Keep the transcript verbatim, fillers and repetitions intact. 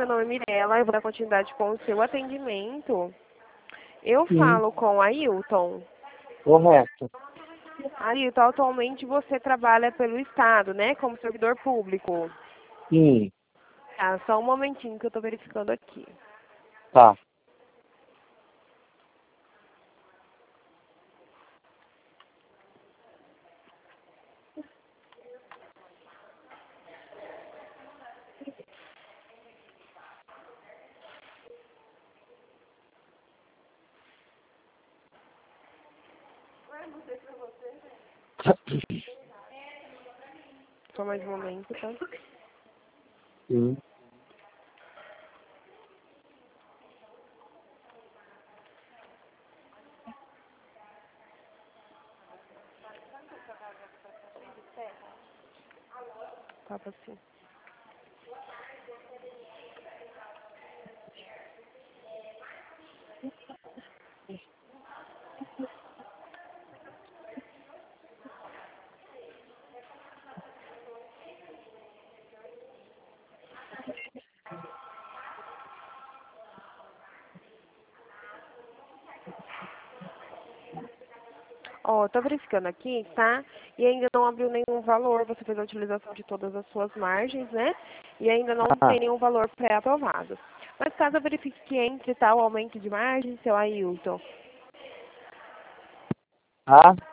meu nome é Mirella, eu vou dar continuidade com o seu atendimento. Eu Sim, falo com a Ailton. correto. Ailton, atualmente você trabalha pelo Estado, né, como servidor público. Sim, Tá, só um momentinho que eu tô verificando aqui. tá. Só mais um momento, tá? Sim. Tava assim. Ó, tô verificando aqui, tá? E ainda não abriu nenhum valor, você fez a utilização de todas as suas margens, né? E ainda não Ah, tem nenhum valor pré-aprovado. Mas caso eu verifique que entre tal aumento de margem, seu Ailton, ah,